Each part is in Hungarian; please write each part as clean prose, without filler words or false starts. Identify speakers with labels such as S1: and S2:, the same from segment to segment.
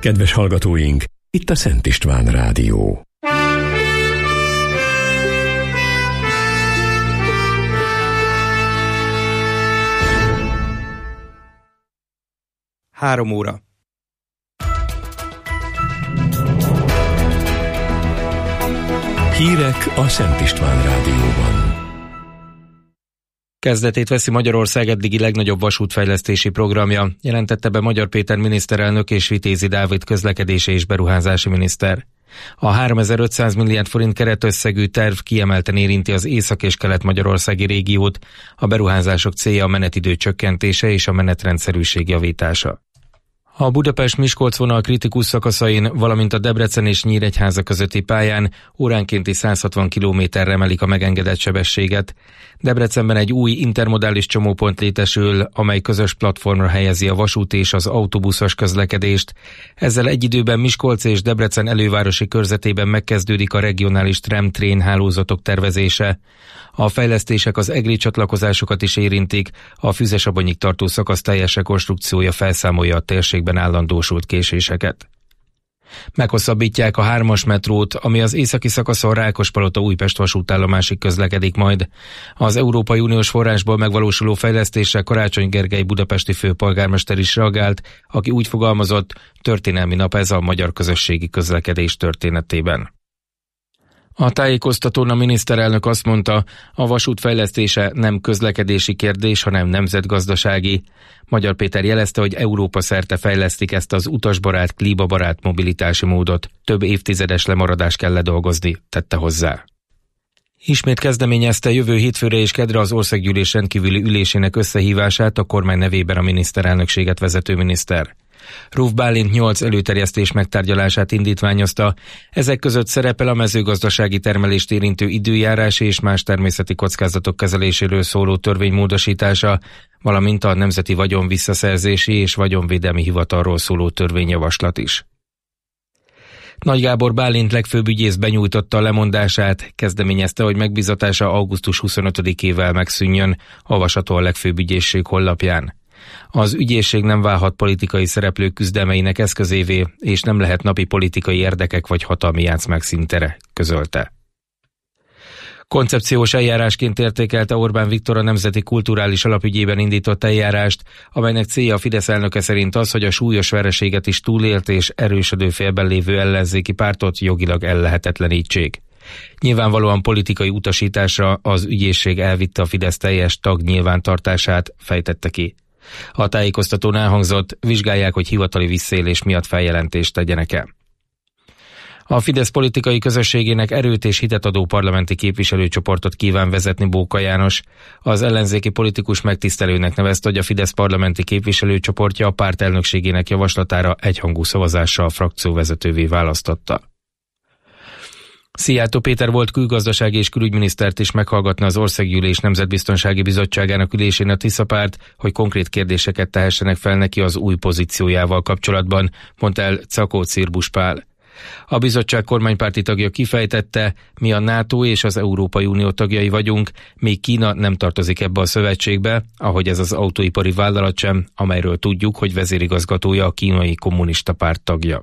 S1: Kedves hallgatóink, itt a Szent István Rádió.
S2: Három óra.
S1: Hírek a Szent István Rádióban.
S2: Kezdetét veszi Magyarország eddigi legnagyobb vasútfejlesztési programja, jelentette be Magyar Péter miniszterelnök és Vitézi Dávid közlekedési és beruházási miniszter. A 3500 milliárd forint keretösszegű terv kiemelten érinti az észak- és kelet-magyarországi régiót, a beruházások célja a menetidő csökkentése és a menetrendszerűség javítása. A Budapest-Miskolc vonal kritikus szakaszain, valamint a Debrecen és Nyíregyháza közötti pályán óránkénti 160 km-re emelik a megengedett sebességet. Debrecenben egy új intermodális csomópont létesül, amely közös platformra helyezi a vasút és az autóbuszos közlekedést. Ezzel egy időben Miskolc és Debrecen elővárosi körzetében megkezdődik a regionális tram-train hálózatok tervezése. A fejlesztések az egri csatlakozásokat is érintik, a Füzesabonyig tartó szakasz teljes rekonstrukciója felszámolja a térségben állandósult késéseket. Meghosszabbítják a 3-as metrót, ami az északi szakaszon Rákospalota-Újpest vasútállomásig közlekedik majd. Az Európai Uniós forrásból megvalósuló fejlesztésre Karácsony Gergely budapesti főpolgármester is reagált, aki úgy fogalmazott, történelmi nap ez a magyar közösségi közlekedés történetében. A tájékoztatón a miniszterelnök azt mondta, a vasút fejlesztése nem közlekedési kérdés, hanem nemzetgazdasági. Magyar Péter jelezte, hogy Európa szerte fejlesztik ezt az utasbarát, klímabarát mobilitási módot. Több évtizedes lemaradást kell ledolgozni, tette hozzá. Ismét kezdeményezte jövő hétfőre és kedre az országgyűlés rendkívüli ülésének összehívását a kormány nevében a miniszterelnökséget vezető miniszter. Ruf Bálint 8 előterjesztés megtárgyalását indítványozta, ezek között szerepel a mezőgazdasági termelést érintő időjárás és más természeti kockázatok kezeléséről szóló törvény módosítása, valamint a Nemzeti Vagyon Visszaszerzési és Vagyonvédelmi Hivatalról szóló törvényjavaslat is. Nagy Gábor Bálint legfőbb ügyész benyújtotta a lemondását, kezdeményezte, hogy megbízatása augusztus 25-ével megszűnjön, olvasható a legfőbb ügyészség honlapján. Az ügyészség nem válhat politikai szereplők küzdelmeinek eszközévé, és nem lehet napi politikai érdekek vagy hatalmi játszmák színtere, közölte. Koncepciós eljárásként értékelte Orbán Viktor a Nemzeti Kulturális Alapügyében indított eljárást, amelynek célja a Fidesz elnöke szerint az, hogy a súlyos vereséget is túlélt és erősödő félben lévő ellenzéki pártot jogilag ellehetetlenítsék. Nyilvánvalóan politikai utasításra az ügyészség elvitte a Fidesz teljes tag nyilvántartását, fejtette ki. A tájékoztatón elhangzott, vizsgálják, hogy hivatali visszaélés miatt feljelentést tegyenek-e. A Fidesz politikai közösségének erőt és hitet adó parlamenti képviselőcsoportot kíván vezetni Bóka János. Az ellenzéki politikus megtisztelőnek nevezte, hogy a Fidesz parlamenti képviselőcsoportja a párt elnökségének javaslatára egyhangú szavazással a frakcióvezetővé választotta. Szijjártó Péter volt külgazdasági és külügyminisztert is meghallgatna az Országgyűlés Nemzetbiztonsági Bizottságának ülésén a Tiszapárt, hogy konkrét kérdéseket tehessenek fel neki az új pozíciójával kapcsolatban, mondta el Czakó Cirbusz Pál. A bizottság kormánypárti tagja kifejtette, mi a NATO és az Európai Unió tagjai vagyunk, még Kína nem tartozik ebbe a szövetségbe, ahogy ez az autóipari vállalat sem, amelyről tudjuk, hogy vezérigazgatója a Kínai Kommunista Párt tagja.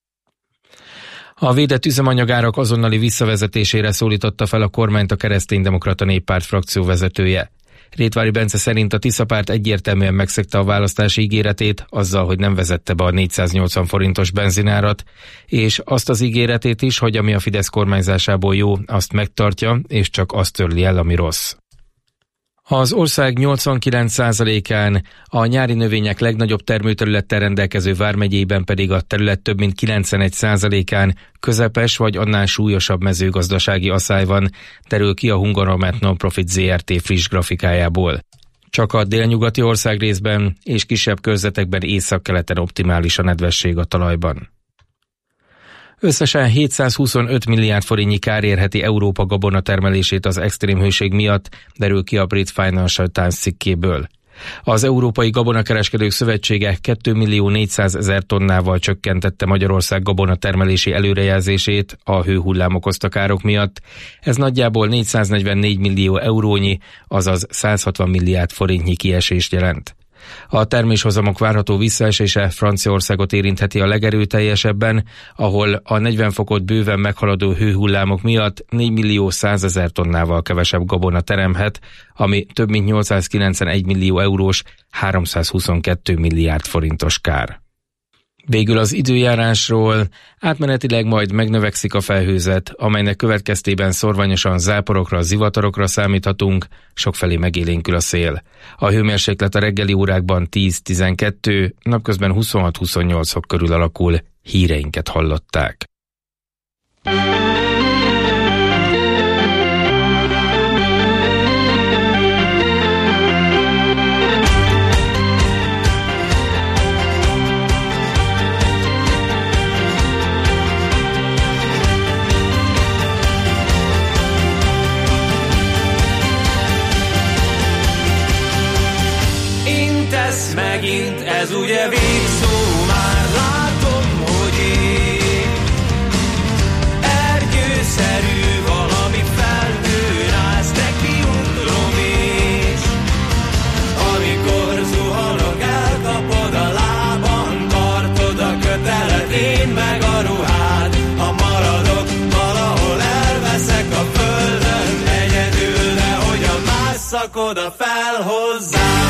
S2: A védett üzemanyagárak azonnali visszavezetésére szólította fel a kormányt a Kereszténydemokrata Néppárt frakcióvezetője. Rétvári Bence szerint a Tiszapárt egyértelműen megszegte a választási ígéretét azzal, hogy nem vezette be a 480 forintos benzinárat, és azt az ígéretét is, hogy ami a Fidesz kormányzásából jó, azt megtartja, és csak azt törli el, ami rossz. Az ország 89%-án, a nyári növények legnagyobb termőterülettel rendelkező vármegyében pedig a terület több mint 91%-án közepes vagy annál súlyosabb mezőgazdasági asszály van, derül ki a Hungaromet Non-Profit Zrt. Friss grafikájából. Csak a délnyugati országrészben és kisebb körzetekben északkeleten optimális a nedvesség a talajban. Összesen 725 milliárd forintnyi kár érheti Európa gabonatermelését az extrém hőség miatt, derül ki a brit Financial Times cikkéből. Az Európai Gabonakereskedők Szövetsége 2.400.000 tonnával csökkentette Magyarország gabonatermelési előrejelzését a hőhullám okozta károk miatt. Ez nagyjából 444 millió eurónyi, azaz 160 milliárd forintnyi kiesést jelent. A terméshozamok várható visszaesése Franciaországot érintheti a legerőteljesebben, ahol a 40 fokot bőven meghaladó hőhullámok miatt 4.100.000 tonnával kevesebb gabona teremhet, ami több mint 891 millió eurós, 322 milliárd forintos kár. Végül az időjárásról: átmenetileg majd megnövekszik a felhőzet, amelynek következtében szorványosan záporokra, zivatarokra számíthatunk, sokfelé megélénkül a szél. A hőmérséklet a reggeli órákban 10-12, napközben 26-28 fok körül alakul. Híreinket hallották.
S3: Megint ez ugye végszó, már látom, hogy én ergyőszerű valami felnőrász, neki ugrom is. Amikor zuhanok, elkapod a lábam, tartod a kötelet, én meg a ruhád. Ha maradok, valahol elveszek a földön egyedül, de hogyan másszak oda fel hozzám.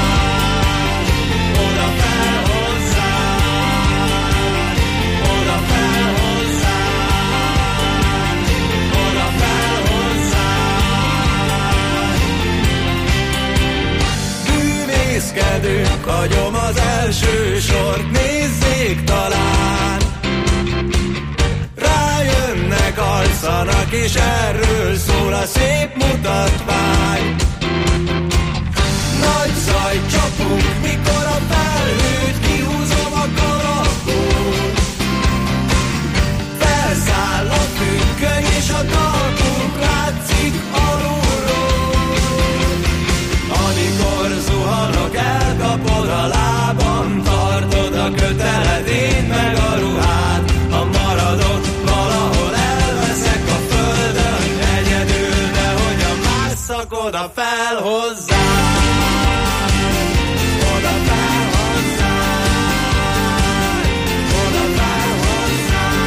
S3: Hagyom az első sort, nézzék talán. Rájönnek, alszanak, és erről szól a szép mutatvány. Nagy zaj csapunk, mikor a felhőt kihúzom a kalapból. Felszáll a függöny, és a talpunk látszik alulról. Amikor zuhanok, elkapod a lábam, tartod a köteled, én meg a ruhád. Ha maradok, valahol elveszek a földön egyedül, de hogyan másszak oda fel hozzám. Oda fel hozzám. Oda fel hozzám.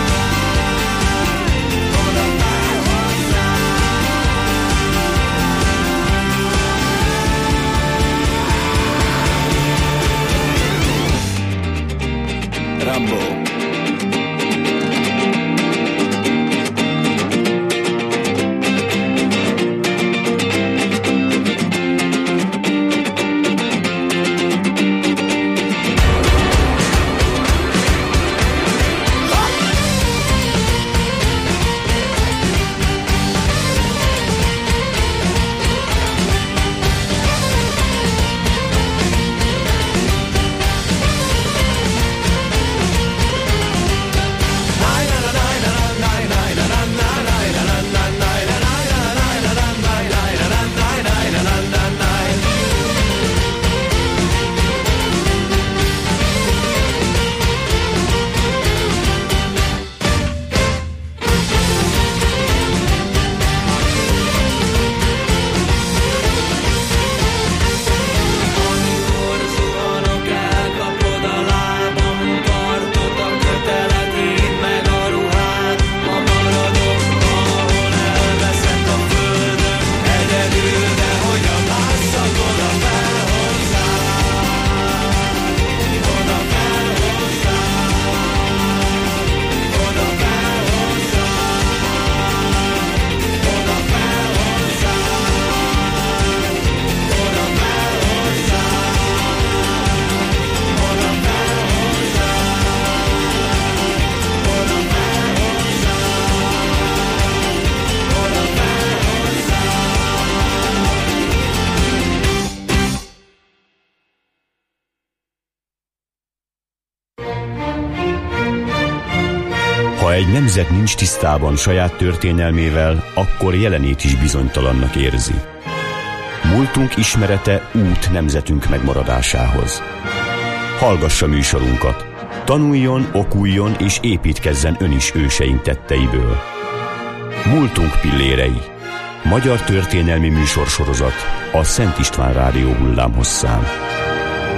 S3: Oda fel hozzám. Rambo.
S4: Ha egy nemzet nincs tisztában saját történelmével, akkor jelenét is bizonytalannak érzi. Múltunk ismerete út nemzetünk megmaradásához. Hallgassa műsorunkat, tanuljon, okuljon és építkezzen ön is őseink tetteiből. Múltunk pillérei. Magyar történelmi műsorsorozat a Szent István Rádió hullámhosszán.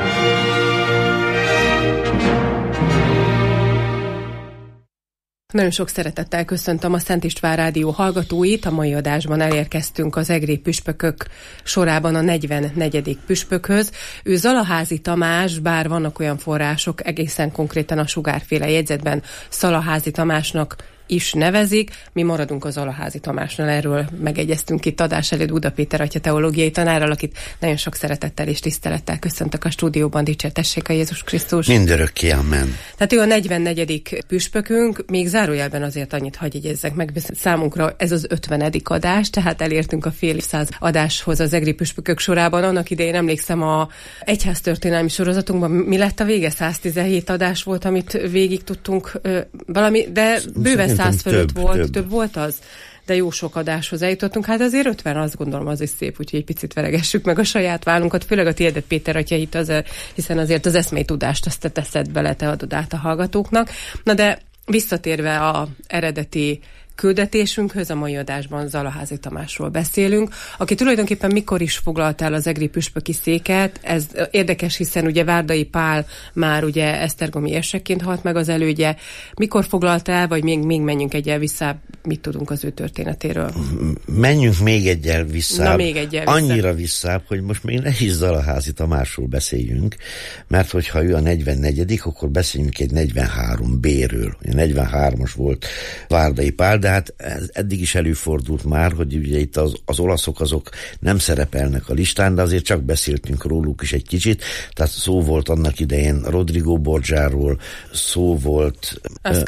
S5: Nagyon sok szeretettel köszöntöm a Szent István Rádió hallgatóit. A mai adásban elérkeztünk az egri püspökök sorában a 44. püspökhöz. Ő Zalaházi Tamás, bár vannak olyan források, egészen konkrétan a Sugárféle jegyzetben Szalaházi Tamásnak is nevezik. Mi maradunk az Zalaházi Tamásnál, erről megegyeztünk itt adás előtt Buda Péter atya teológiai tanárral, akit nagyon sok szeretettel és tisztelettel köszöntök a stúdióban. Dicsértessék a Jézus Krisztus.
S6: Mindörökké, amen.
S5: Tehát ő a 44. püspökünk, még zárójelben azért annyit hadd jegyezzek meg, számunkra ez az 50. adás, tehát elértünk a fél évszáz adáshoz az egri püspökök sorában. Annak idején emlékszem a egyháztörténelmi sorozatunkban, mi lett a vége? 117 adás volt, amit végig tudtunk valami, de bőven 100 fölött volt, több volt az, de jó sok adáshoz eljutottunk. Hát azért 50, azt gondolom, az is szép, úgyhogy egy picit veregessük meg a saját vállunkat, főleg a tiédet, Péter atya, hiszen azért az eszmei tudást azt te teszed bele, te adod át a hallgatóknak. Na de visszatérve a eredeti küldetésünkhöz, a mai adásban Zalaházi Tamásról beszélünk, aki tulajdonképpen mikor is foglalt el az egri püspöki széket. Ez érdekes, hiszen ugye Várdai Pál már ugye esztergomi érsekként halt meg az elődje. Mikor foglalt el, vagy még menjünk egyel vissza, mit tudunk az ő történetéről?
S6: Menjünk még egyel vissza.
S5: Na, még egyel vissza. Annyira
S6: vissza, hogy most még ne is Zalaházi Tamásról beszéljünk, mert hogyha ő a 44., akkor beszéljünk egy 43 B-ről. 43-as volt Várdai Pál, de hát eddig is előfordult már, hogy ugye itt az olaszok azok nem szerepelnek a listán, de azért csak beszéltünk róluk is egy kicsit. Tehát szó volt annak idején Rodrigo Borgiáról, szó volt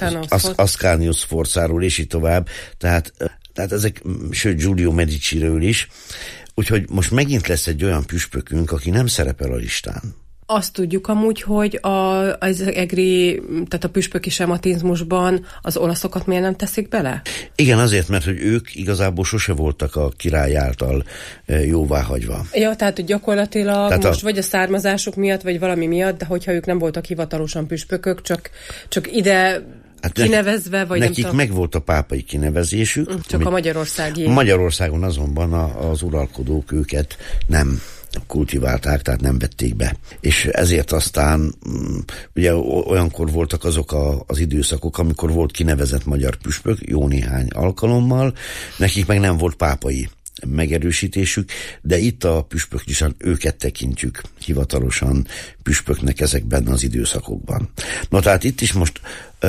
S6: Ascanio Sforzáról, és így tovább. Tehát ezek, sőt Giulio Mediciről is. Úgyhogy most megint lesz egy olyan püspökünk, aki nem szerepel a listán.
S5: Azt tudjuk amúgy, hogy az egri, tehát a püspöki sematizmusban az olaszokat miért nem teszik bele?
S6: Igen, azért, mert hogy ők igazából sose voltak a király által jóváhagyva. Ja,
S5: tehát gyakorlatilag most vagy a származásuk miatt, vagy valami miatt, de hogyha ők nem voltak hivatalosan püspökök, csak ide kinevezve, vagy
S6: nekik nem megvolt a pápai kinevezésük.
S5: Csak a magyarországi.
S6: Magyarországon azonban az uralkodók őket nem kultiválták, tehát nem vették be. És ezért aztán ugye olyankor voltak azok az időszakok, amikor volt kinevezett magyar püspök, jó néhány alkalommal, nekik meg nem volt pápai megerősítésük, de itt a püspöklistán őket tekintjük hivatalosan püspöknek ezekben az időszakokban. Na tehát itt is most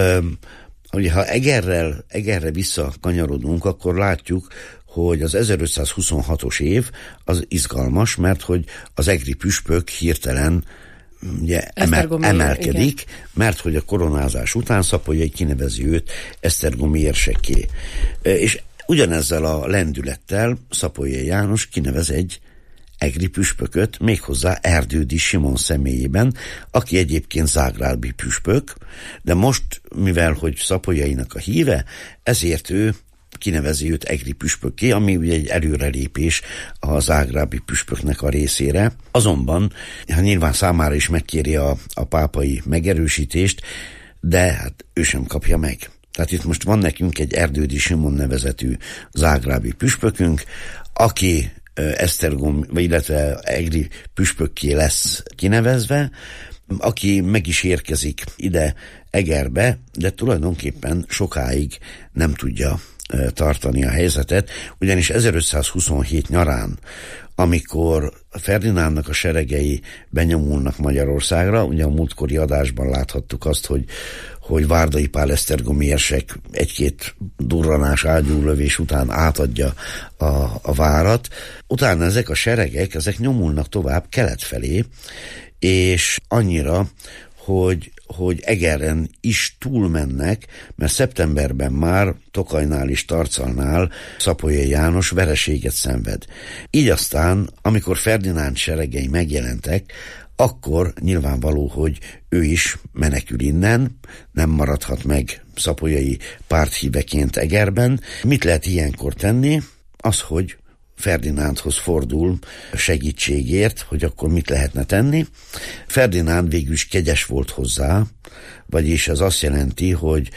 S6: ugye, ha Egerre visszakanyarodunk, akkor látjuk, hogy az 1526-os év az izgalmas, mert hogy az egri püspök hirtelen ugye emelkedik, igen. Mert hogy a koronázás után Szapolyai kinevezi őt esztergomi érsekké. És ugyanezzel a lendülettel Szapolyai János kinevez egy egri püspököt, méghozzá Erdődy Simon személyében, aki egyébként zágrábi püspök, de most, mivel hogy Szapolyainak a híve, ezért ő kinevezi őt egri püspökké, ami ugye egy előrelépés a zágrábi püspöknek a részére. Azonban, nyilván számára is megkéri a pápai megerősítést, de hát ő sem kapja meg. Tehát itt most van nekünk egy Erdődy Simon nevezetű zágrábi püspökünk, aki esztergom, illetve egri püspökké lesz kinevezve, aki meg is érkezik ide Egerbe, de tulajdonképpen sokáig nem tudja tartani a helyzetet, ugyanis 1527 nyarán, amikor Ferdinándnak a seregei benyomulnak Magyarországra, ugye a múltkori adásban láthattuk azt, hogy Várdai Pál esztergomi érsek egy-két durranás ágyúlövés után átadja a várat. Utána ezek a seregek, ezek nyomulnak tovább kelet felé, és annyira, hogy Egeren is túlmennek, mert szeptemberben már Tokajnál és Tarcalnál Szapolyai János vereséget szenved. Így aztán, amikor Ferdinánd seregei megjelentek, akkor nyilvánvaló, hogy ő is menekül innen, nem maradhat meg szapolyai párthíveként Egerben. Mit lehet ilyenkor tenni? Az, hogy Ferdinándhoz fordul segítségért, hogy akkor mit lehetne tenni. Ferdinánd végül is kegyes volt hozzá, vagyis ez azt jelenti, hogy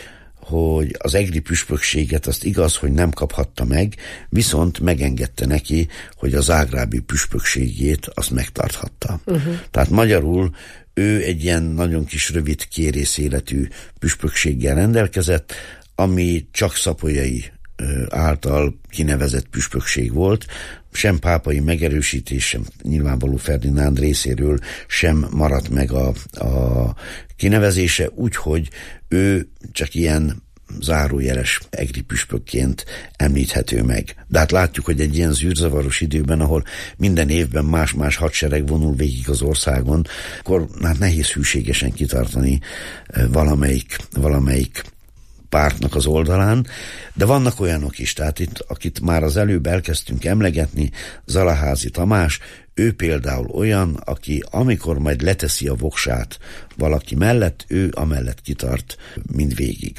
S6: az egri püspökséget azt igaz, hogy nem kaphatta meg, viszont megengedte neki, hogy a zágrábi püspökségét azt megtarthatta. Tehát magyarul ő egy ilyen nagyon kis rövid kérész életű püspökséggel rendelkezett, ami csak Szapolyai által kinevezett püspökség volt, sem pápai megerősítés, sem nyilvánvaló Ferdinánd részéről sem maradt meg a kinevezése, úgyhogy ő csak ilyen zárójeles egri püspökként említhető meg. De hát látjuk, hogy egy ilyen zűrzavaros időben, ahol minden évben más-más hadsereg vonul végig az országon, akkor hát nehéz hűségesen kitartani valamelyik pártnak az oldalán, de vannak olyanok is, tehát itt, akit már az előbb elkezdtünk emlegetni, Zalaházi Tamás, ő például olyan, aki amikor majd leteszi a voksát valaki mellett, ő amellett kitart mindvégig.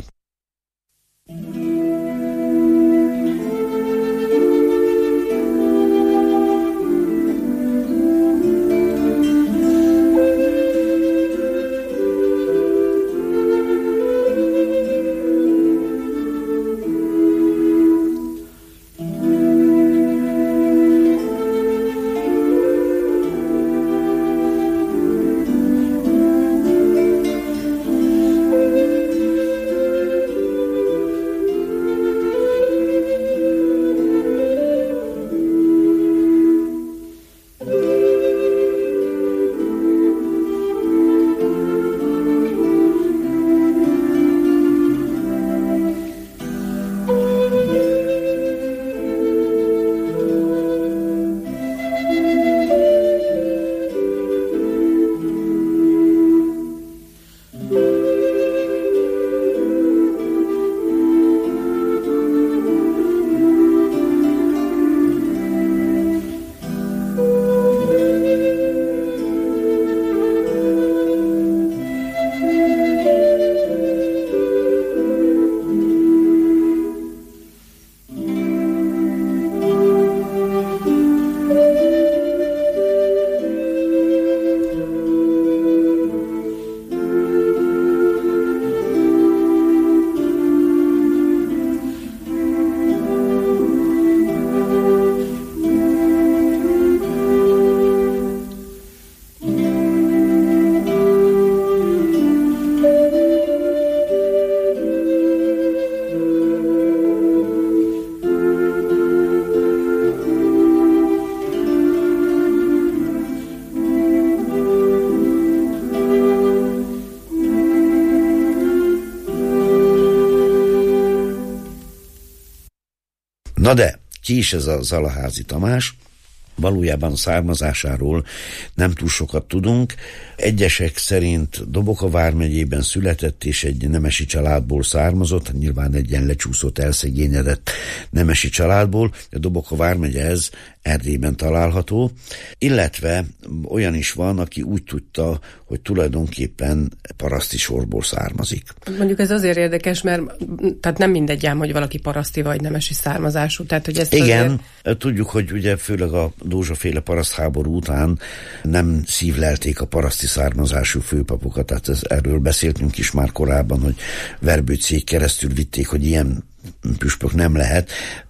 S6: Na de, ki is ez a Zalaházi Tamás? Valójában a származásáról nem túl sokat tudunk. Egyesek szerint Doboka vármegyében született, és egy nemesi családból származott, nyilván egy ilyen lecsúszott, elszegényedett nemesi családból. A Doboka vármegye ez Erdélyben található, illetve olyan is van, aki úgy tudta, hogy tulajdonképpen paraszti sorból származik.
S5: Mondjuk ez azért érdekes, mert tehát nem mindegy ám, hogy valaki paraszti vagy nemesi származású. Tehát, hogy ezt
S6: igen, azért... tudjuk, hogy ugye főleg a Dózsa-féle parasztháború után nem szívlelték a paraszti származású főpapokat, tehát erről beszéltünk is már korábban, hogy Verbőcéig keresztül vitték, hogy ilyen püspök nem lehet,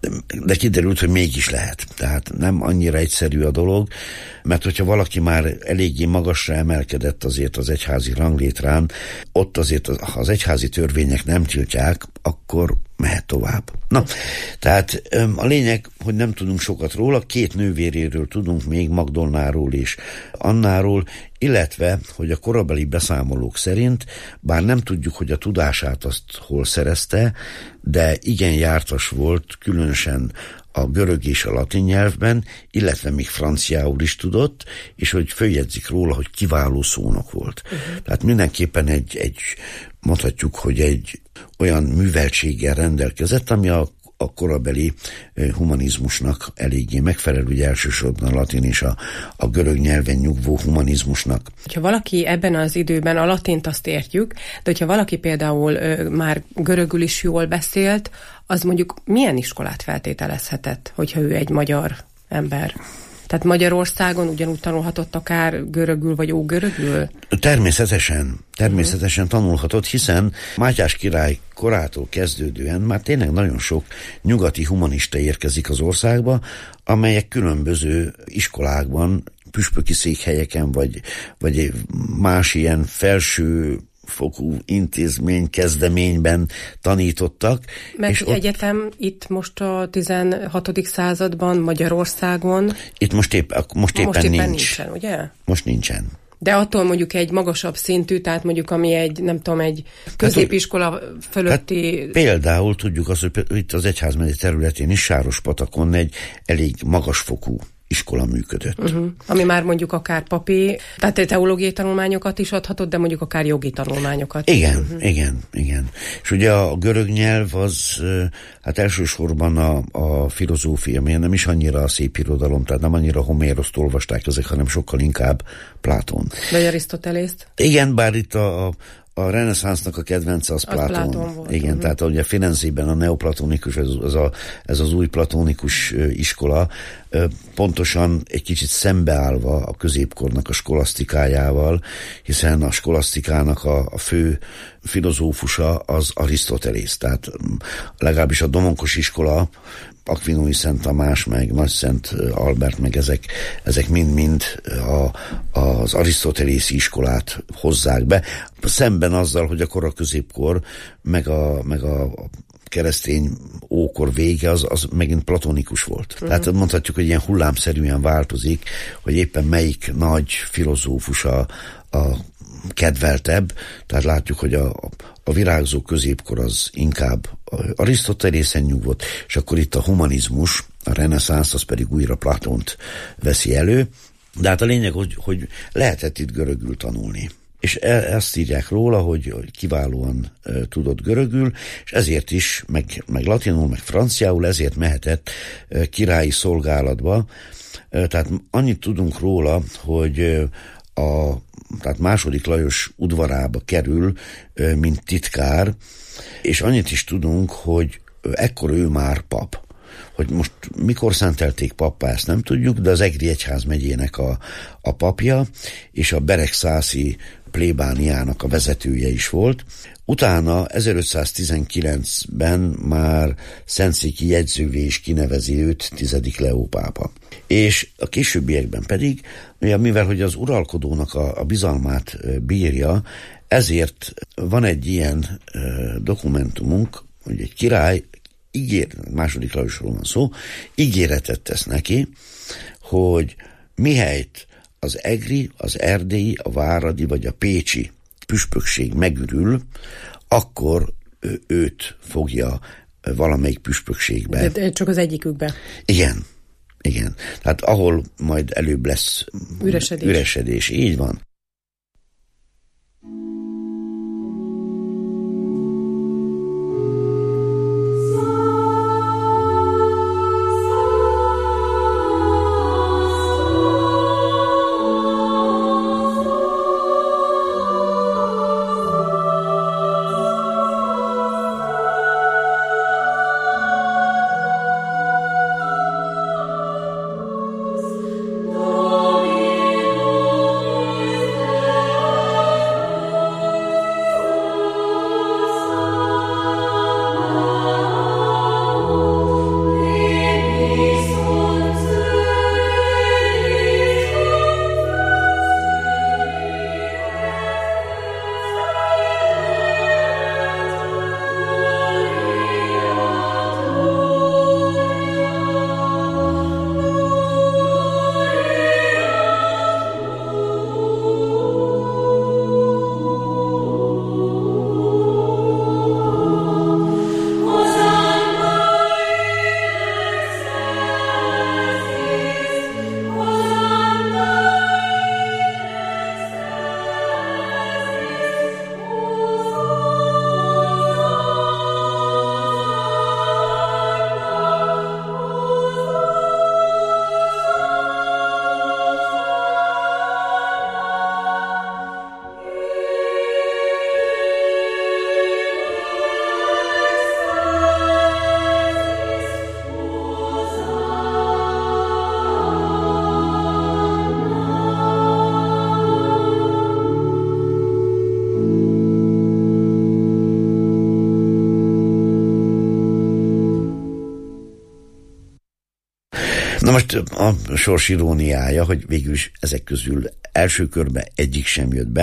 S6: de kiderült, hogy mégis lehet. Tehát nem annyira egyszerű a dolog, mert hogyha valaki már eléggé magasra emelkedett azért az egyházi ranglétrán, ott azért ha az egyházi törvények nem tiltják, akkor mehet tovább. Na, tehát a lényeg, hogy nem tudunk sokat róla, 2 nővéréről tudunk még, Magdolnáról és Annáról, illetve, hogy a korabeli beszámolók szerint, bár nem tudjuk, hogy a tudását azt hol szerezte, de igen jártas volt, különösen a görög és a latin nyelvben, illetve még franciául is tudott, és hogy följegyzik róla, hogy kiváló szónok volt. Tehát mindenképpen egy mondhatjuk, hogy egy olyan műveltséggel rendelkezett, ami a korabeli humanizmusnak eléggé megfelel, ugye elsősorban a latin és a görög nyelven nyugvó humanizmusnak.
S5: Ha valaki ebben az időben a latint azt értjük, de hogyha valaki például már görögül is jól beszélt, az mondjuk milyen iskolát feltételezhetett, hogyha ő egy magyar ember? Tehát Magyarországon ugyanúgy tanulhatott akár görögül vagy ógörögül? Természetesen tanulhatott, hiszen Mátyás király korától kezdődően már tényleg nagyon sok nyugati humanista érkezik az országba, amelyek különböző iskolákban, püspöki székhelyeken, vagy más ilyen felső
S6: fokú intézmény kezdeményben tanítottak.
S5: Mert
S6: és
S5: egyetem itt most a 16. században Magyarországon
S6: itt most éppen
S5: nincsen, ugye?
S6: Most nincsen.
S5: De attól mondjuk egy magasabb szintű, tehát mondjuk ami egy, nem tudom, egy középiskola fölötti...
S6: Hát például tudjuk azt, hogy itt az Egyházmegye területén is Sárospatakon egy elég magasfokú iskola működött.
S5: Ami már mondjuk akár papi, tehát teológiai tanulmányokat is adhatott, de mondjuk akár jogi tanulmányokat.
S6: Igen. És ugye a görög nyelv az hát elsősorban a filozófia, milyen nem is annyira a szép irodalom, tehát nem annyira Homéroszt olvasták ezek, hanem sokkal inkább Platón.
S5: Vagy Arisztotelészt?
S6: Igen, bár itt a reneszánsznak a kedvence az Platón volt. Igen, tehát ugye Firenzében a neoplatonikus, ez az új platonikus iskola, pontosan egy kicsit szembeállva a középkornak a skolasztikájával, hiszen a skolasztikának a fő filozófusa az Arisztotelész, tehát legalábbis a domonkos iskola, Akvinói Szent Tamás, meg Nagy Szent Albert, meg ezek mind-mind az arisztotelészi iskolát hozzák be, szemben azzal, hogy a kora középkor, meg a keresztény ókor vége, az megint platonikus volt. Tehát mondhatjuk, hogy ilyen hullámszerűen változik, hogy éppen melyik nagy filozófus a kedveltebb, tehát látjuk, hogy a virágzó középkor az inkább Arisztotelészen nyugodt, és akkor itt a humanizmus, a reneszánsz, az pedig újra Platónt veszi elő, de hát a lényeg, hogy lehetett itt görögül tanulni. És ezt írják róla, hogy kiválóan tudott görögül, és ezért is, meg latinul, meg franciául, ezért mehetett királyi szolgálatba. Tehát annyit tudunk róla, hogy tehát II. Lajos udvarába kerül, mint titkár, és annyit is tudunk, hogy ekkor ő már pap. Hogy most mikor szentelték pappá, ezt nem tudjuk, de az Egri Egyházmegyének a papja, és a Beregszászi plébániának a vezetője is volt. Utána 1519-ben már szentszéki jegyzővé is kinevezi őt 10. Leó pápa. És a későbbiekben pedig, mivel hogy az uralkodónak a bizalmát bírja, ezért van egy ilyen dokumentumunk, hogy egy király II. Lajosról van szó, ígéretet tesz neki, hogy mihelyt az egri, az erdélyi, a váradi vagy a pécsi püspökség megürül, akkor őt fogja valamelyik püspökségbe.
S5: De csak az egyikükbe.
S6: Igen. Tehát ahol majd előbb lesz üresedés. Így van. Na most a sors iróniája, hogy végül is ezek közül első körben egyik sem jött be,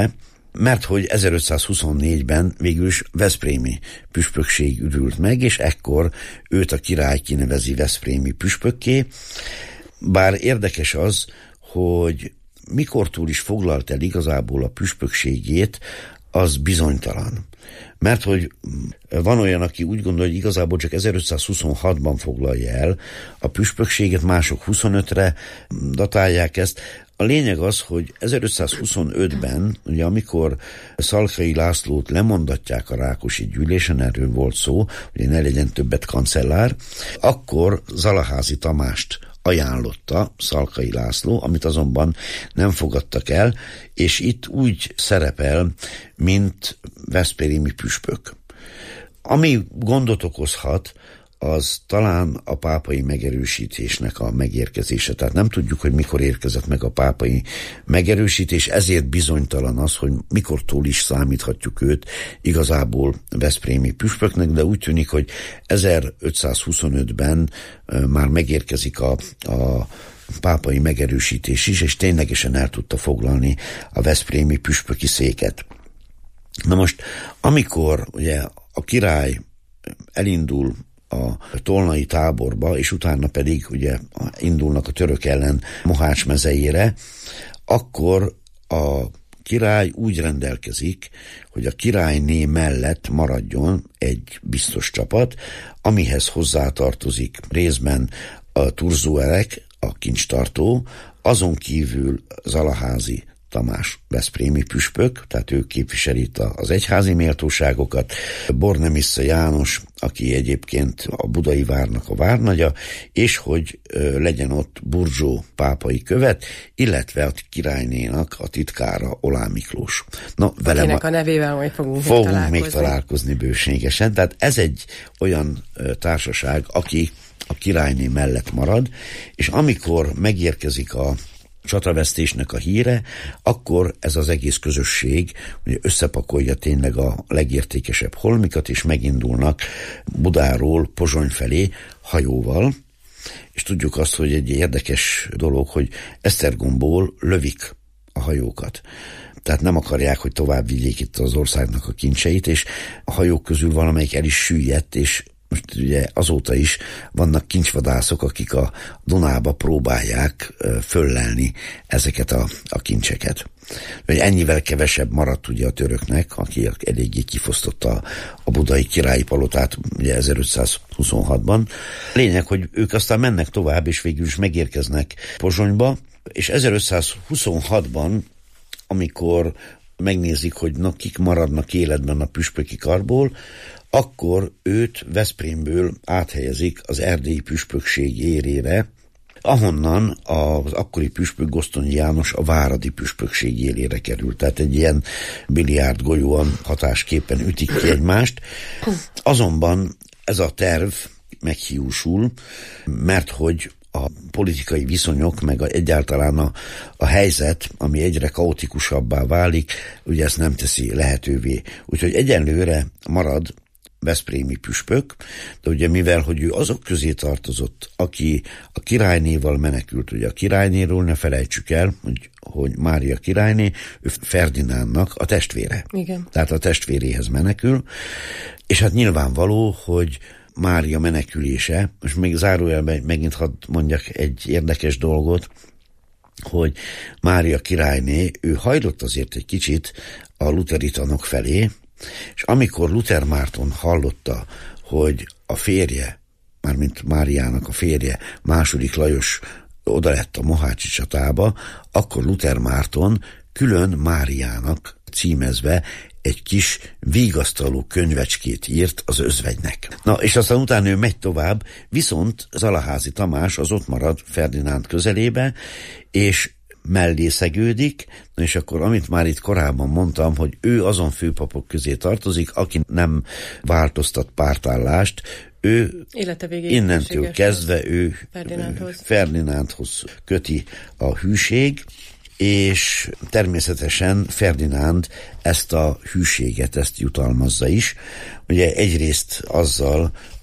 S6: mert hogy 1524-ben végülis veszprémi püspökség ürült meg, és ekkor őt a király kinevezi veszprémi püspökké. Bár érdekes az, hogy mikortól is foglalt el igazából a püspökségét, az bizonytalan. Mert hogy van olyan, aki úgy gondolja, hogy igazából csak 1526-ban foglalja el a püspökséget, mások 25-re datálják ezt. A lényeg az, hogy 1525-ben, ugye amikor Szalkai Lászlót lemondatják a Rákosi gyűlésen, erről volt szó, hogy ne legyen többet kancellár, akkor Zalaházi Tamást ajánlotta Szalkai László, amit azonban nem fogadtak el, és itt úgy szerepel, mint veszprémi püspök. Ami gondot okozhat, az talán a pápai megerősítésnek a megérkezése. Tehát nem tudjuk, hogy mikor érkezett meg a pápai megerősítés, ezért bizonytalan az, hogy mikortól is számíthatjuk őt igazából veszprémi püspöknek, de úgy tűnik, hogy 1525-ben már megérkezik a pápai megerősítés is, és ténylegesen el tudta foglalni a veszprémi püspöki széket. Na most, amikor ugye a király elindul a tolnai táborba, és utána pedig ugye indulnak a török ellen Mohács mezejére, akkor a király úgy rendelkezik, hogy a királyné mellett maradjon egy biztos csapat, amihez hozzátartozik részben a Turzóerek, a kincstartó, azon kívül Zalaházi Tamás veszprémi püspök, tehát ő képviseli az egyházi méltóságokat, Bornemissza János, aki egyébként a budai várnak a várnagya, és hogy legyen ott Burzsó pápai követ, illetve a királynénak a titkára, Olá Miklós. Na,
S5: akinek a nevével majd fogunk
S6: még találkozni bőségesen, tehát ez egy olyan társaság, aki a királyné mellett marad, és amikor megérkezik a csatavesztésnek a híre, akkor ez az egész közösség ugye összepakolja tényleg a legértékesebb holmikat, és megindulnak Budáról Pozsony felé hajóval, és tudjuk azt, hogy egy érdekes dolog, hogy Esztergomból lövik a hajókat. Tehát nem akarják, hogy tovább vigyék itt az országnak a kincseit, és a hajók közül valamelyik el is süllyedt, és most ugye azóta is vannak kincsvadászok, akik a Dunába próbálják föllelni ezeket a kincseket. Ennyivel kevesebb maradt ugye a töröknek, aki eléggé kifosztotta a budai királyi palotát ugye 1526-ban. Lényeg, hogy ők aztán mennek tovább, és végül is megérkeznek Pozsonyba, és 1526-ban, amikor megnézik, hogy kik maradnak életben a püspöki karból, akkor őt Veszprémből áthelyezik az erdélyi püspökség érére, ahonnan az akkori püspök Gosztonyi János a váradi püspökség élére került. Tehát egy ilyen biliárd golyóan hatásképpen ütik ki egymást. Azonban ez a terv meghiúsul, mert hogy a politikai viszonyok, meg egyáltalán a helyzet, ami egyre kaotikusabbá válik, ugye ezt nem teszi lehetővé. Úgyhogy egyenlőre marad veszprémi püspök, de ugye mivel, hogy ő azok közé tartozott, aki a királynéval menekült, ugye a királynéről ne felejtsük el, hogy Mária királyné, ő Ferdinándnak a testvére.
S5: Igen.
S6: Tehát a testvéréhez menekül, és hát nyilvánvaló, hogy Mária menekülése, most még zárójelben megint hadd mondjak egy érdekes dolgot, hogy Mária királyné, ő hajlott azért egy kicsit a lutheri tanok felé, és amikor Luther Márton hallotta, hogy a férje, mármint Máriának a férje, II. Lajos oda lett a mohácsi csatába, akkor Luther Márton külön Máriának címezve egy kis vigasztaló könyvecskét írt az özvegynek. Na, és aztán utána ő megy tovább, viszont Zalaházi Tamás az ott marad Ferdinánd közelébe, és mellé szegődik, és akkor amit már itt korábban mondtam, hogy ő azon főpapok közé tartozik, aki nem változtat pártállást, ő innentől kezdve ő Ferdinándhoz köti a hűség, és természetesen Ferdinánd ezt a hűséget, ezt jutalmazza is. Ugye egyrészt azzal,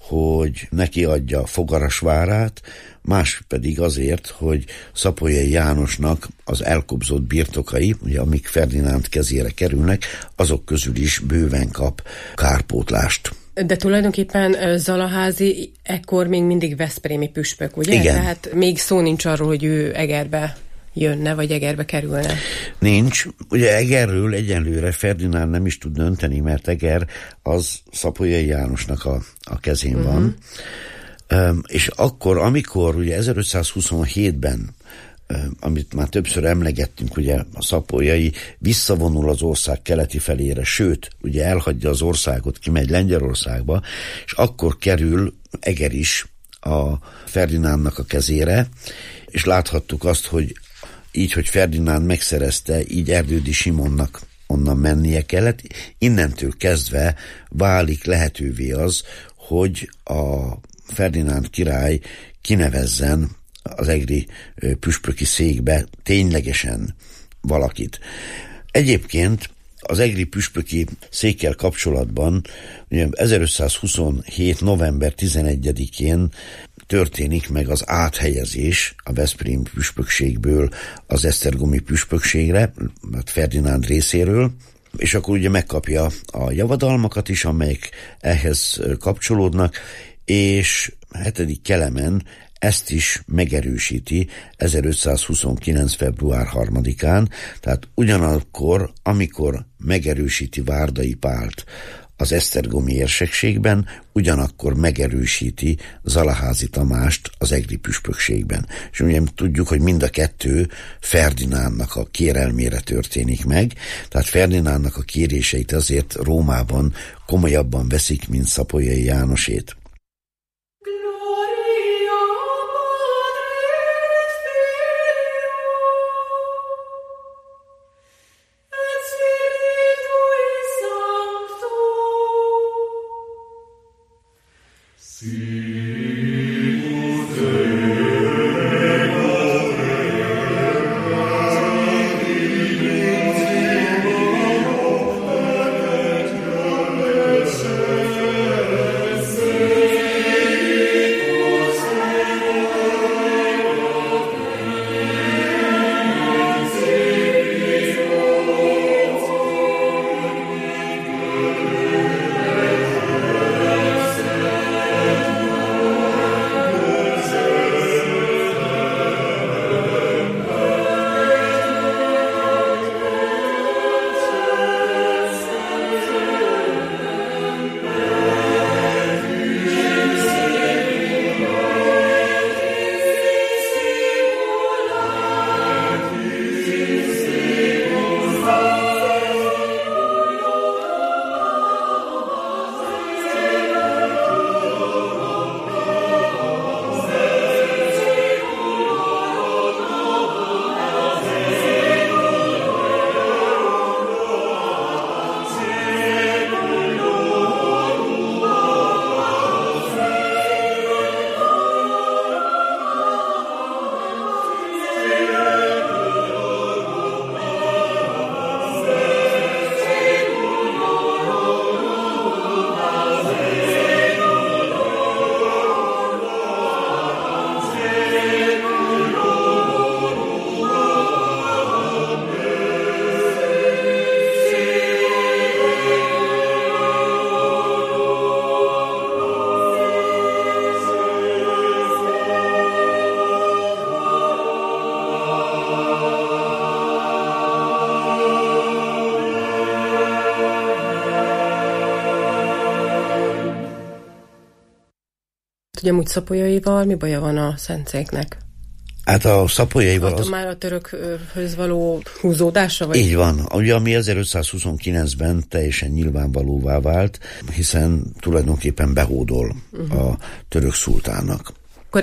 S6: hogy neki adja Fogarasvárát, más pedig azért, hogy Szapolyai Jánosnak az elkobzott birtokai, ugye, amik Ferdinánd kezére kerülnek, azok közül is bőven kap kárpótlást.
S5: De tulajdonképpen Zalaházi ekkor még mindig veszprémi püspök, ugye?
S6: Igen.
S5: Tehát még szó nincs arról, hogy ő Egerbe jönne, vagy Egerbe kerülne.
S6: Nincs. Ugye Egerről egyenlőre Ferdinánd nem is tud dönteni, mert Eger az Szapolyai Jánosnak a kezén van. És akkor, amikor ugye 1527-ben, amit már többször emlegettünk, ugye a Szapolyai visszavonul az ország keleti felére, sőt, ugye elhagyja az országot, kimegy Lengyelországba, és akkor kerül Eger is a Ferdinándnak a kezére, és láthattuk azt, hogy így, hogy Ferdinánd megszerezte, így Erdődy Simonnak onnan mennie kellett. Innentől kezdve válik lehetővé az, hogy a Ferdinánd király kinevezzen az egri püspöki székbe ténylegesen valakit. Egyébként az egri püspöki székkel kapcsolatban ugye 1527. november 11-én történik meg az áthelyezés a veszprém püspökségből az esztergomi püspökségre, Ferdinánd részéről, és akkor ugye megkapja a javadalmakat is, amelyek ehhez kapcsolódnak, és 7. Kelemen ezt is megerősíti 1529. február 3-án, tehát ugyanakkor, amikor megerősíti Várdai Pált az esztergomi érsekségben, ugyanakkor megerősíti Zalaházi Tamást az egri püspökségben. És ugye tudjuk, hogy mind a kettő Ferdinándnak a kérelmére történik meg, tehát Ferdinándnak a kéréseit azért Rómában komolyabban veszik, mint Szapolyai Jánosét.
S5: Ugye amúgy Szapolyaival mi baja van a szentszéknek?
S6: Hát a Szapolyaival
S5: az... már a törökhöz való húzódása? Vagy?
S6: Így van. Ugye ami 1529-ben teljesen nyilvánvalóvá vált, hiszen tulajdonképpen behódol a török szultánnak.
S5: Akkor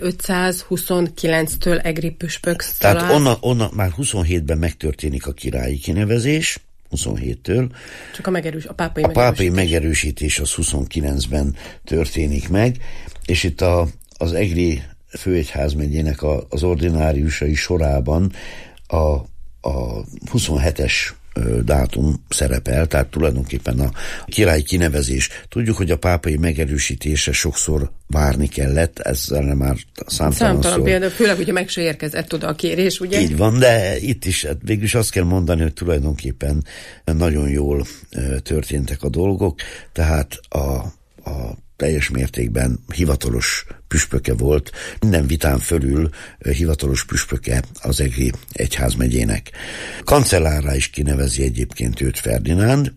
S5: 1529-től egri püspök.
S6: Tehát onnan már 27-ben megtörténik a királyi kinevezés, 27-től.
S5: Csak a pápai
S6: megerősítés az 29-ben történik meg, és itt az egri főegyházmegyének az ordináriusai sorában a a 27-es dátum szerepel, tehát tulajdonképpen a királyi kinevezés. Tudjuk, hogy a pápai megerősítése sokszor várni kellett, ezzel már számtalan
S5: például, főleg, hogyha meg se érkezett oda a kérés, ugye?
S6: Így van, de itt is végülis azt kell mondani, hogy tulajdonképpen nagyon jól történtek a dolgok, tehát a teljes mértékben hivatalos püspöke volt, minden vitán fölül hivatalos püspöke az egri egyházmegyének. Kancellárrá is kinevezi egyébként őt Ferdinánd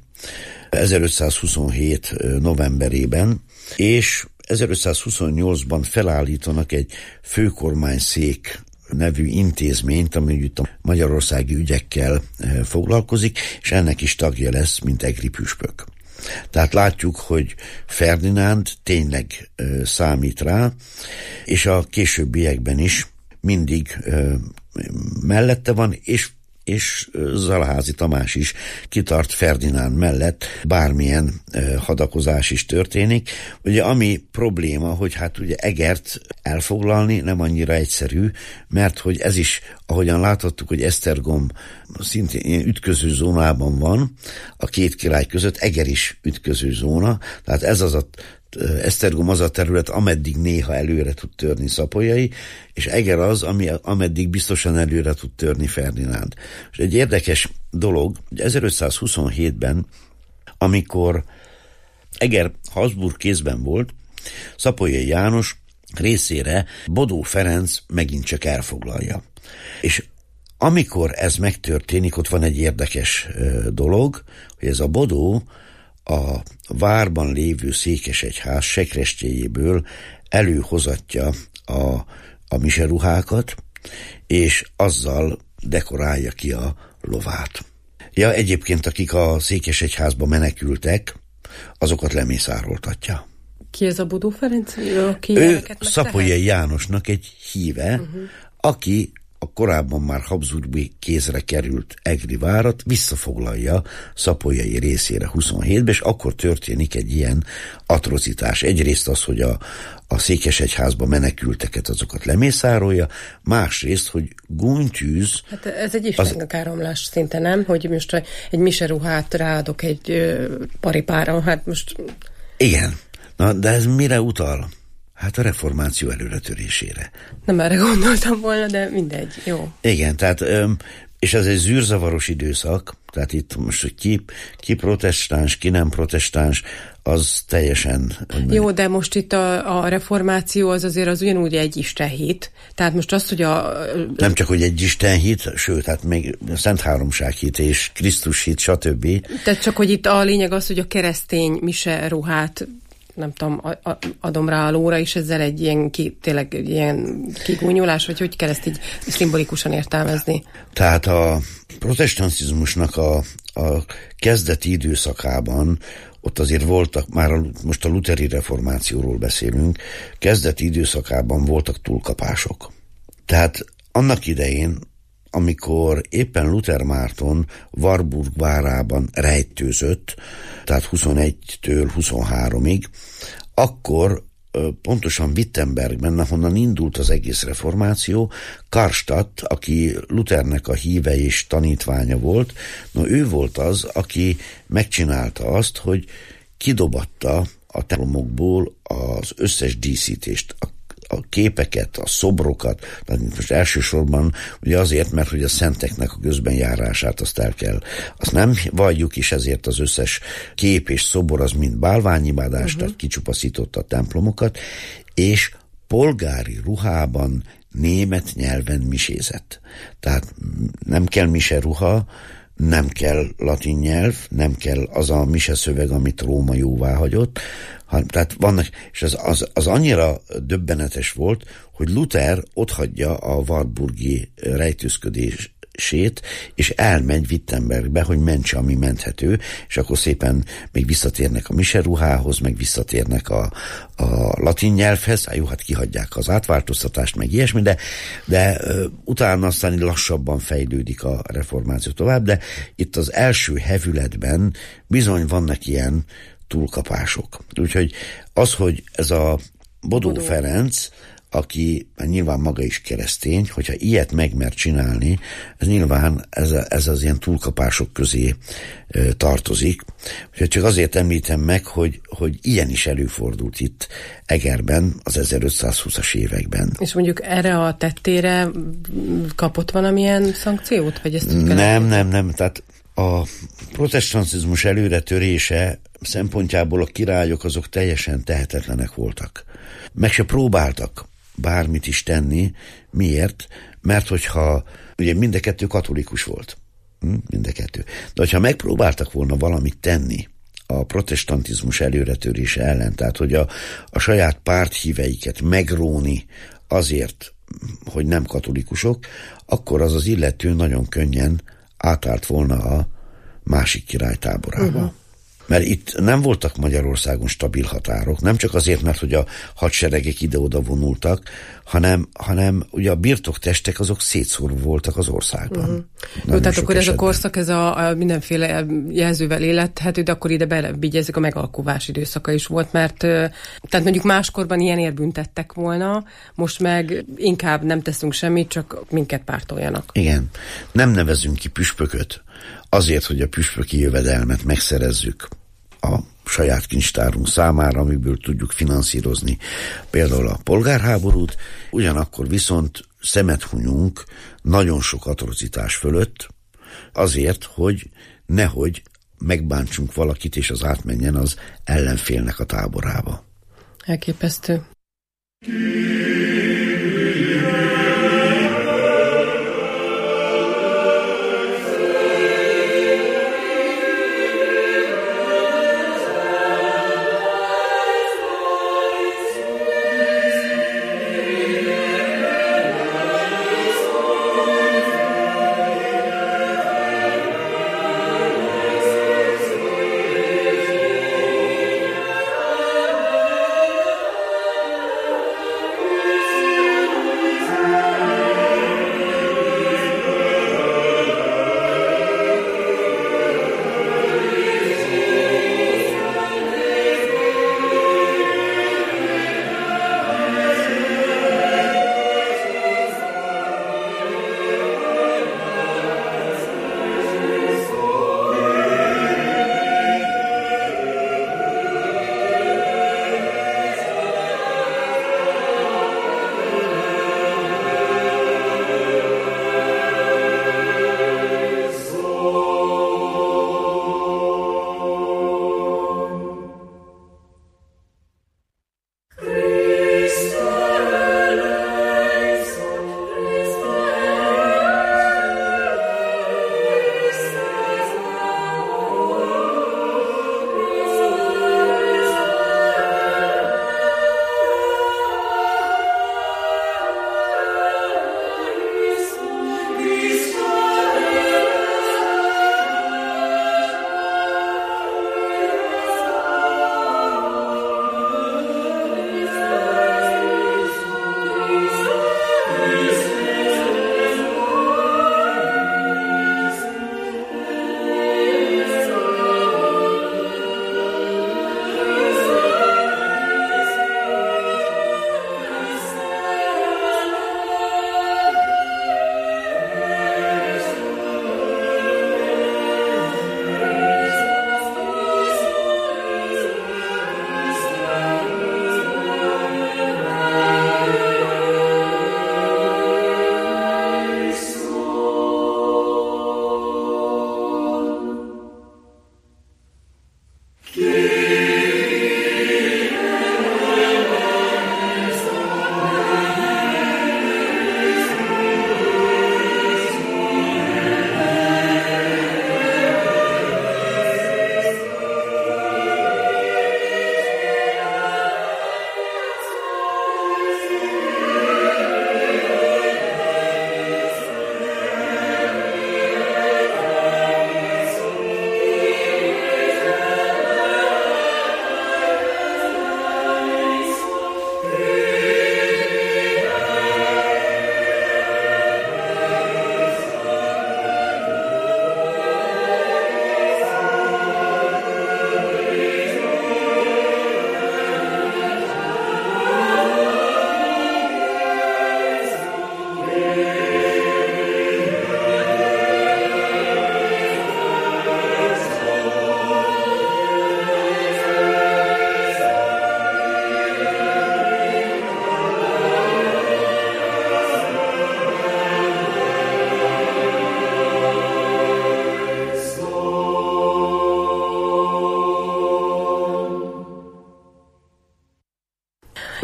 S6: 1527 novemberében, és 1528-ban felállítanak egy főkormányszék nevű intézményt, ami a magyarországi ügyekkel foglalkozik, és ennek is tagja lesz, mint egri püspök. Tehát látjuk, hogy Ferdinánd tényleg számít rá, és a későbbiekben is mindig mellette van, és Zalaházi Tamás is kitart Ferdinánd mellett, bármilyen hadakozás is történik. Ugye ami probléma, hogy hát ugye Egert elfoglalni nem annyira egyszerű, mert hogy ez is, ahogyan láthattuk, hogy Esztergom szintén ilyen ütköző zónában van, a két király között Eger is ütköző zóna, tehát ez az Esztergom az a terület, ameddig néha előre tud törni Szapolyai, és Eger az, ameddig biztosan előre tud törni Ferdinánd. És egy érdekes dolog, hogy 1527-ben, amikor Eger Habsburg kézben volt, Szapolyai János részére Bodó Ferenc megint csak elfoglalja. És amikor ez megtörténik, ott van egy érdekes dolog, hogy ez a Bodó a várban lévő székesegyház sekrestjéjéből előhozatja a miseruhákat, és azzal dekorálja ki a lovát. Ja, egyébként akik a székesegyházba menekültek, azokat lemészároltatja.
S5: Ki ez a Bodó Ferenc?
S6: Ő Szapolyai Jánosnak egy híve, aki a korábban már Habsburgi kézre került egri várat visszafoglalja Szapolyai részére 27-ben, és akkor történik egy ilyen atrocitás. Egyrészt az, hogy a székesegyházba menekülteket, azokat lemészárolja, másrészt, hogy gúnytűz...
S5: Hát ez egy istenkáromlás szinte, nem? Hogy most egy miseruhát ráadok egy paripára, hát most...
S6: Igen. Na, de ez mire utal? Hát a reformáció előretörésére.
S5: Nem erre gondoltam volna, de mindegy, jó.
S6: Igen, tehát, és ez egy zűrzavaros időszak, tehát itt most, hogy ki protestáns, ki nem protestáns, az teljesen...
S5: Jó, de most itt a reformáció az azért az ugyanúgy egy istenhit. Tehát most azt, hogy
S6: Nem csak, hogy egy istenhit, sőt, hát még Szent Háromsághit és Krisztus hit, stb.
S5: Tehát csak, hogy itt a lényeg az, hogy a keresztény mise ruhát nem tudom, adom rá a lóra, és ezzel egy ilyen tényleg egy ilyen kigúnyolás, vagy hogy kell ezt így szimbolikusan értelmezni?
S6: Tehát a protestantizmusnak a kezdeti időszakában, ott azért voltak, már most a luteri reformációról beszélünk, kezdeti időszakában voltak túlkapások. Tehát annak idején, amikor éppen Luther Márton Warburg várában rejtőzött, tehát 21-től 23-ig, akkor pontosan Wittenbergben, ahonnan indult az egész reformáció, Karstadt, aki Luthernek a híve és tanítványa volt, ő volt az, aki megcsinálta azt, hogy kidobatta a templomokból az összes díszítést, a képeket, a szobrokat, tehát most elsősorban ugye azért, mert hogy a szenteknek a közbenjárását azt nem valljuk, és ezért az összes kép és szobor az mind bálványimádás, tehát kicsupaszította a templomokat, és polgári ruhában német nyelven misézett. Tehát nem kell miseruha, nem kell latin nyelv, nem kell az a mise szöveg, amit Róma jóvá hagyott, tehát vannak, és az annyira döbbenetes volt, hogy Luther otthagyja a warburgi rejtőzködését, és elmegy Wittenbergbe, hogy mentse, ami menthető, és akkor szépen még visszatérnek a miseruhához, meg visszatérnek a latin nyelvhez, jó, hát kihagyják az átváltoztatást, meg ilyesmi, de utána aztán lassabban fejlődik a reformáció tovább, de itt az első hevületben bizony vannak ilyen túlkapások. Úgyhogy az, hogy ez a Bodó Ferenc, aki nyilván maga is keresztény, hogyha ilyet megmer csinálni, ez nyilván ez az ilyen túlkapások közé tartozik. Úgyhogy csak azért említem meg, hogy ilyen is előfordult itt Egerben az 1520-as években.
S5: És mondjuk erre a tettére kapott valamilyen szankciót? Vagy ezt
S6: nem. Tehát a protestantizmus előretörése szempontjából a királyok azok teljesen tehetetlenek voltak. Meg se próbáltak bármit is tenni. Miért? Mert hogyha ugye mind a kettő katolikus volt. Mind a kettő. De hogyha megpróbáltak volna valamit tenni a protestantizmus előretörése ellen, tehát hogy a saját párthíveiket megróni azért, hogy nem katolikusok, akkor az illető nagyon könnyen átállt volna a másik király táborába. Mert itt nem voltak Magyarországon stabil határok, nem csak azért, mert hogy a hadseregek ide-oda vonultak, hanem ugye a birtoktestek azok szétszórva voltak az országban.
S5: Jó, tehát akkor ez a korszak, ez a mindenféle jelzővel élethető, de akkor ide belevigyezzük a megalkuvás időszaka is volt, mert tehát mondjuk máskorban ilyen érbüntettek volna, most meg inkább nem teszünk semmit, csak minket pártoljanak.
S6: Igen, nem nevezünk ki püspököt azért, hogy a püspöki jövedelmet megszerezzük a saját kincstárunk számára, amiből tudjuk finanszírozni például a polgárháborút, ugyanakkor viszont szemet hunyunk nagyon sok atrocitás fölött azért, hogy nehogy megbántsunk valakit, és az átmenjen az ellenfélnek a táborába.
S5: Elképesztő.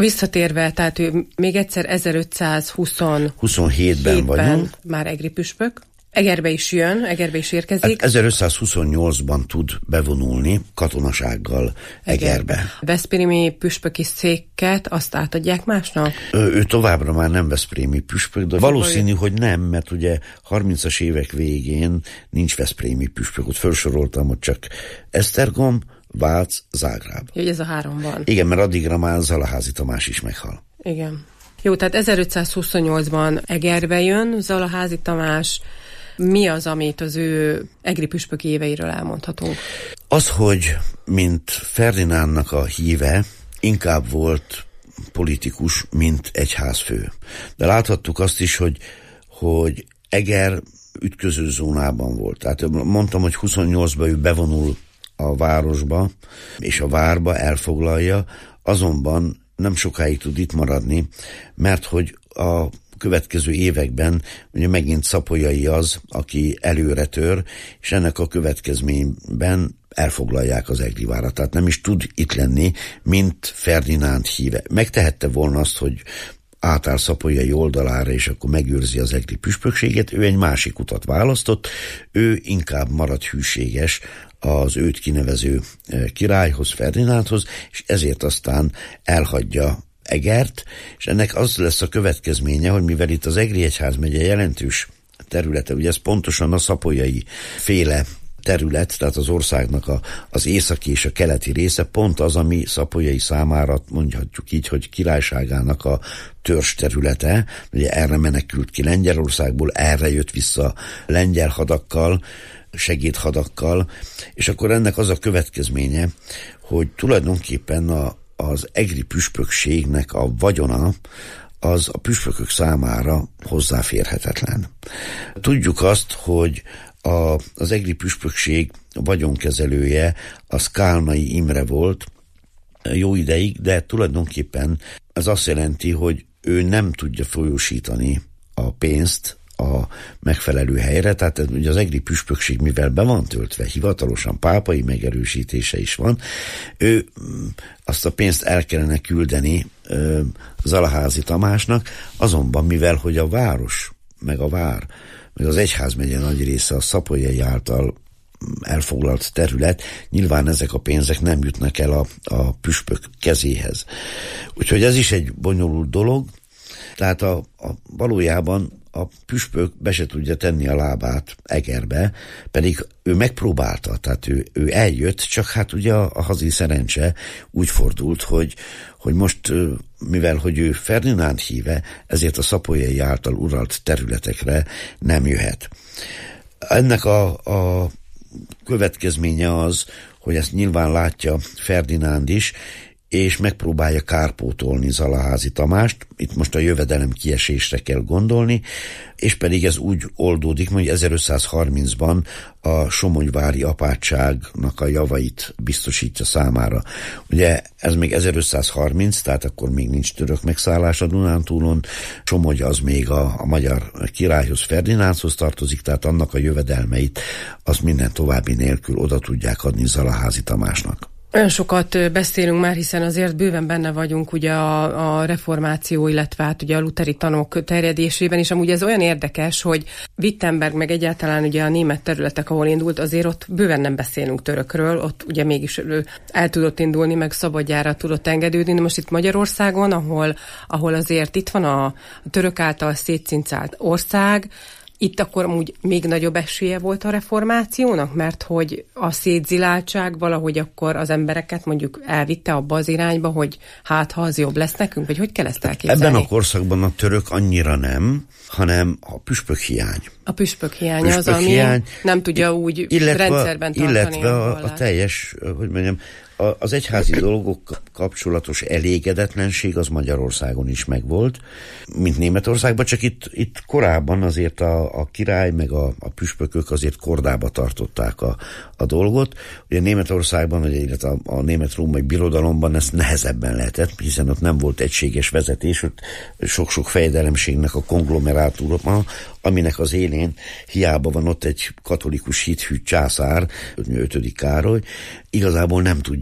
S5: Visszatérve, tehát ő még egyszer 1527-ben
S6: vagyunk.
S5: Már egri püspök. Egerbe is jön, Egerbe is érkezik.
S6: 1528-ban tud bevonulni katonasággal Egerbe.
S5: Veszprémi püspöki széket azt átadják másnak?
S6: Ő továbbra már nem veszprémi püspök, de valószínű, hogy nem, mert ugye 30-as évek végén nincs veszprémi püspök. Ott felsoroltam, hogy csak Esztergom, Vác, Zágráb.
S5: Jó, ez a 3 van.
S6: Igen, mert addigra már Zalaházi Tamás is meghal.
S5: Igen. Jó, tehát 1528-ban Egerbe jön Zalaházi Tamás. Mi az, amit az ő egri püspöki éveiről elmondhatunk?
S6: Az, hogy mint Ferdinándnak a híve, inkább volt politikus, mint egyházfő. De láthattuk azt is, hogy Eger ütköző zónában volt. Tehát mondtam, hogy 28-ban ő bevonul a városba, és a várba elfoglalja, azonban nem sokáig tud itt maradni, mert hogy a következő években ugye megint Szapolyai az, aki előre tör, és ennek a következményben elfoglalják az egri várat. Tehát nem is tud itt lenni, mint Ferdinánd híve. Megtehette volna azt, hogy átáll Szapolyai oldalára, és akkor megőrzi az egri püspökséget. Ő egy másik utat választott, ő inkább marad hűséges az őt kinevező királyhoz, Ferdinándhoz, és ezért aztán elhagyja Egert, és ennek az lesz a következménye, hogy mivel itt az Egri egyházmegye jelentős területe, ugye ez pontosan a szapolyai féle terület, tehát az országnak az északi és a keleti része pont az, ami Szapolyai számára mondhatjuk így, hogy királyságának a törzs területe. Ugye erre menekült ki Lengyelországból, erre jött vissza lengyel hadakkal, segédhadakkal, és akkor ennek az a következménye, hogy tulajdonképpen az egri püspökségnek a vagyona az a püspökök számára hozzáférhetetlen. Tudjuk azt, hogy az egri püspökség vagyonkezelője az Kálnai Imre volt jó ideig, de tulajdonképpen ez azt jelenti, hogy ő nem tudja folyósítani a pénzt a megfelelő helyre, tehát ugye az egri püspökség, mivel be van töltve, hivatalosan pápai megerősítése is van, ő azt a pénzt el kellene küldeni Zalaházi Tamásnak, azonban mivel, hogy a város, meg a vár, meg az egyházmegye nagy része a Szapolyai által elfoglalt terület, nyilván ezek a pénzek nem jutnak el a püspök kezéhez. Úgyhogy ez is egy bonyolult dolog, tehát valójában a püspök be se tudja tenni a lábát Egerbe, pedig ő megpróbálta, tehát ő eljött, csak hát ugye a hazi szerencse úgy fordult, hogy most, mivel hogy ő Ferdinánd híve, ezért a Szapolyai által uralt területekre nem jöhet. Ennek a következménye az, hogy ezt nyilván látja Ferdinánd is, és megpróbálja kárpótolni Zalaházi Tamást. Itt most a jövedelem kiesésre kell gondolni, és pedig ez úgy oldódik, hogy 1530-ban a somonyvári apátságnak a javait biztosítja számára. Ugye ez még 1530, tehát akkor még nincs török megszállás a Dunántúlon, Somogy az még a magyar királyhoz, Ferdinándhoz tartozik, tehát annak a jövedelmeit az minden további nélkül oda tudják adni Zalaházi Tamásnak.
S5: Olyan sokat beszélünk már, hiszen azért bőven benne vagyunk ugye a reformáció, illetve hát ugye a luteri tanok terjedésében, és amúgy ez olyan érdekes, hogy Wittenberg meg egyáltalán ugye a német területek, ahol indult, azért ott bőven nem beszélünk törökről, ott ugye mégis el tudott indulni, meg szabadjára tudott engedődni, de most itt Magyarországon, ahol azért itt van a török által szétszincált ország, itt akkor amúgy még nagyobb esélye volt a reformációnak, mert hogy a szétziláltság valahogy akkor az embereket mondjuk elvitte abba az irányba, hogy ha az jobb lesz nekünk, vagy hogy kell ezt elképzelni?
S6: Ebben a korszakban a török annyira nem, hanem a püspök hiány.
S5: A püspök hiány az, ami nem tudja úgy rendszerben tartani.
S6: Illetve a teljes, hogy mondjam, az egyházi dolgok kapcsolatos elégedetlenség az Magyarországon is megvolt, mint Németországban, csak itt korábban azért a király meg a püspökök azért kordába tartották a dolgot. Ugye Németországban, illetve a német-római birodalomban ez nehezebben lehetett, hiszen ott nem volt egységes vezetés, ott sok-sok fejedelemségnek a konglomerátuma, aminek az élén hiába van ott egy katolikus hithű császár, 5. Károly, igazából nem tudja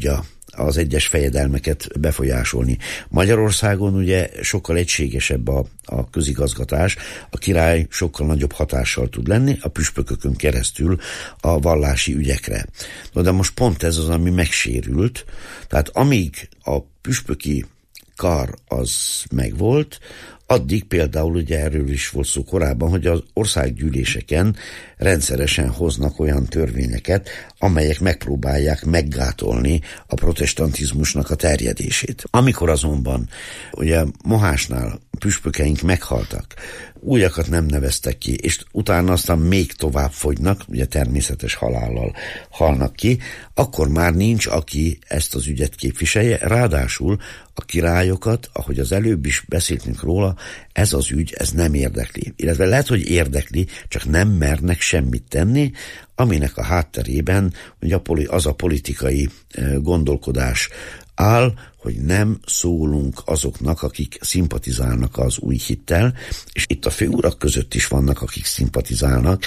S6: az egyes fejedelmeket befolyásolni. Magyarországon ugye sokkal egységesebb a közigazgatás, a király sokkal nagyobb hatással tud lenni a püspökökön keresztül a vallási ügyekre. De most pont ez az, ami megsérült, tehát amíg a püspöki kar az megvolt, addig például ugye erről is volt szó korábban, hogy az országgyűléseken rendszeresen hoznak olyan törvényeket, amelyek megpróbálják meggátolni a protestantizmusnak a terjedését. Amikor azonban ugye Mohásnál püspökeink meghaltak, újakat nem neveztek ki, és utána aztán még tovább fogynak, ugye természetes halállal halnak ki, akkor már nincs, aki ezt az ügyet képviselje, ráadásul a királyokat, ahogy az előbb is beszéltünk róla, ez az ügy, ez nem érdekli. Illetve lehet, hogy érdekli, csak nem mernek semmit tenni, aminek a hátterében ugye az a politikai gondolkodás áll, hogy nem szólunk azoknak, akik szimpatizálnak az új hittel, és itt a főurak között is vannak, akik szimpatizálnak,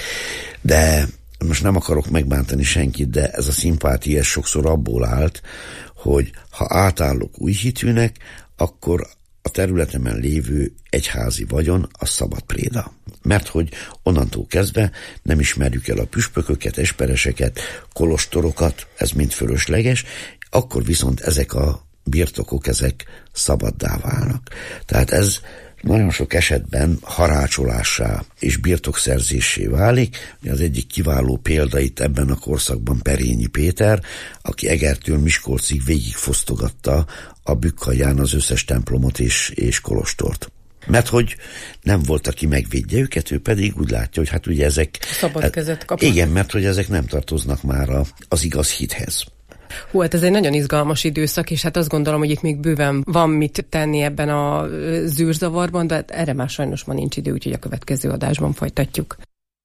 S6: de most nem akarok megbántani senkit, de ez a szimpátia sokszor abból állt, hogy ha átállok új hitűnek, akkor a területemen lévő egyházi vagyon a szabad préda. Mert hogy onnantól kezdve nem ismerjük el a püspököket, espereseket, kolostorokat, ez mind fölösleges, akkor viszont ezek a birtokok, ezek szabaddá válnak. Tehát ez nagyon sok esetben harácsolássá és birtokszerzéssé válik. Az egyik kiváló példa itt ebben a korszakban Perényi Péter, aki Egertől Miskolcig végigfosztogatta a Bükk-haján az összes templomot és kolostort. Mert hogy nem volt, aki megvédje őket, ő pedig úgy látja, hogy hát ugye ezek...
S5: Szabad kezet kapnak.
S6: Igen, mert hogy ezek nem tartoznak már az igaz hithez.
S5: Hú, hát ez egy nagyon izgalmas időszak, és hát azt gondolom, hogy itt még bőven van mit tenni ebben a zűrzavarban, de erre már sajnos ma nincs idő, úgyhogy a következő adásban folytatjuk.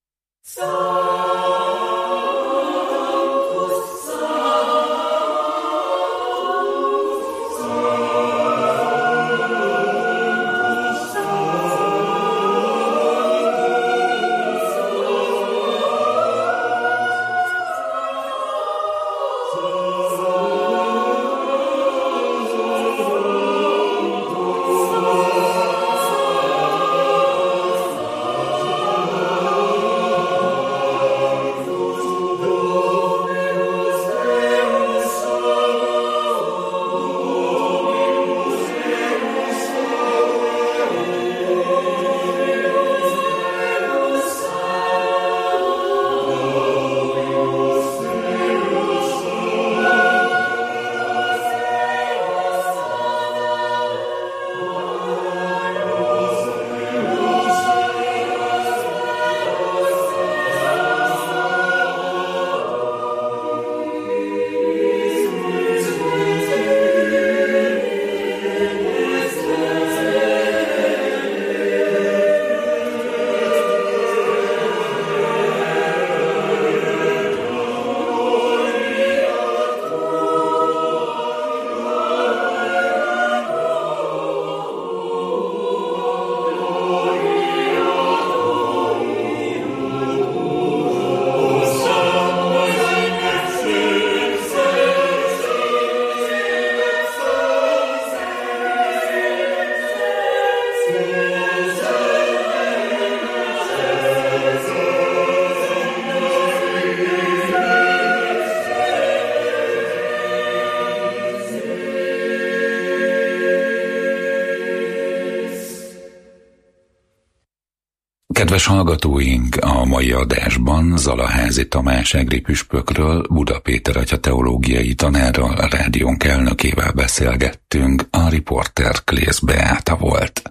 S7: Kedves hallgatóink, a mai adásban Zalaházi Tamás egri püspökről, Buda Péter atya teológiai tanárral, a rádiónk elnökével beszélgettünk, a riporter Klész Beáta volt.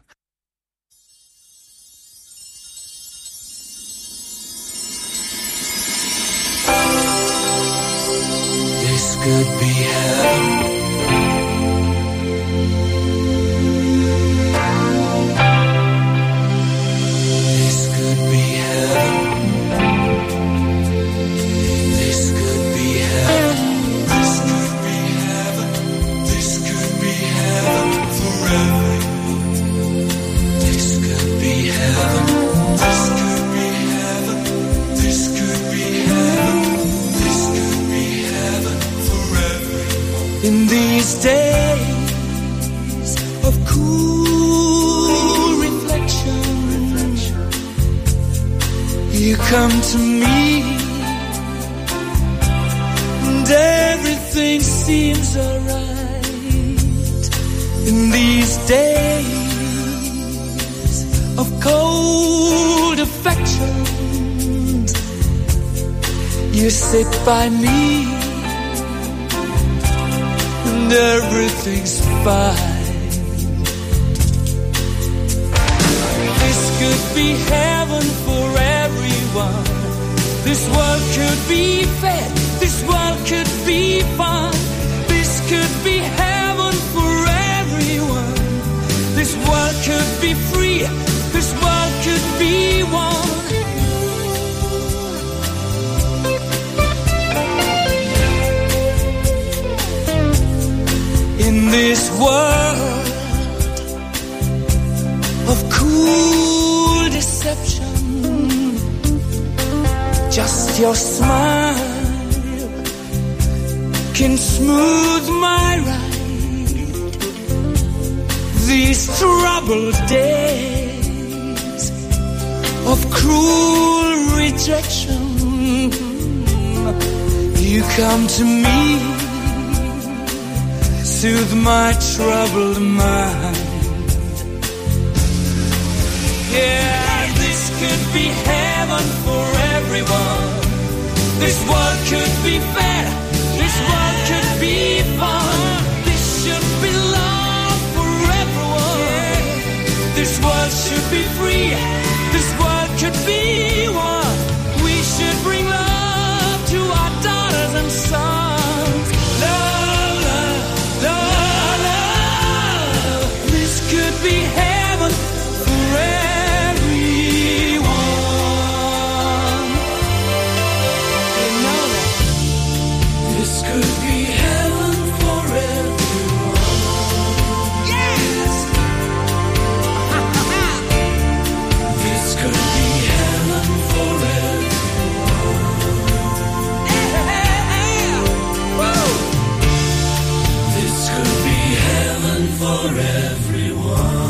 S3: This could be heaven. these days of cool reflection, you come to me and everything seems alright. In these days of cold affection, you sit by me and everything's fine. This could be heaven for everyone. This world could be fair. This world could be fun. This could be heaven for everyone. This world could be free. This world could be one. In this world of cool deception, just your smile can smooth my ride. These troubled days of cruel rejection, you come to me, soothe my troubled mind. Yeah, this could be heaven for everyone. This world could be fair. This world could be fun. This should be love for everyone. This world should be free. This world could be one. We should bring love to our daughters and sons. Love, love, love, love. This could be heaven for everyone. You know that. This could be heaven for everyone. Yes. This could be heaven for everyone. Yeah. Woo. This could be heaven for everyone.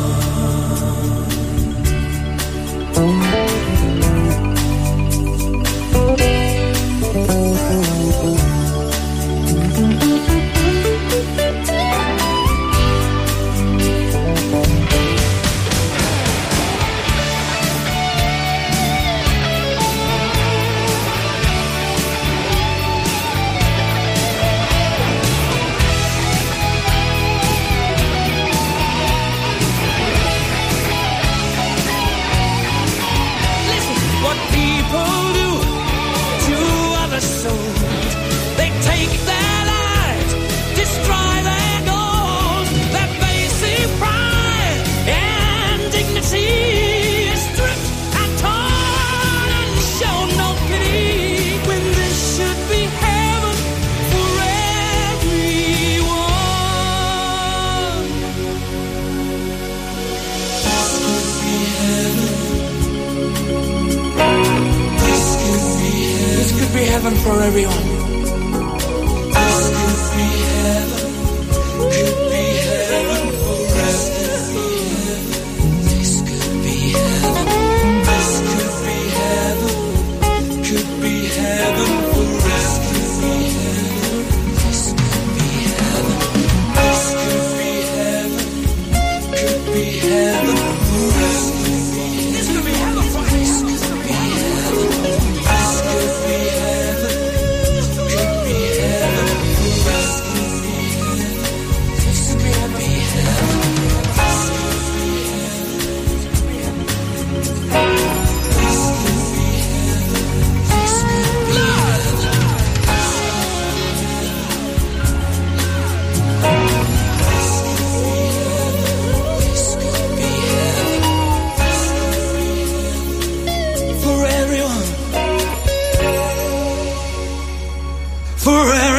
S3: What people do to other souls, they take their lives, destroy their goals, their basic pride and dignity is stripped and torn and show no pity, when this should be heaven for everyone. This could be heaven. This could be heaven for everyone. This could be heaven. Could be heaven for everyone. This could be heaven. This could be heaven. Could be heaven for everyone. This could be heaven. This could be heaven. Could be heaven for everyone. This could be heaven for everyone. For everyone.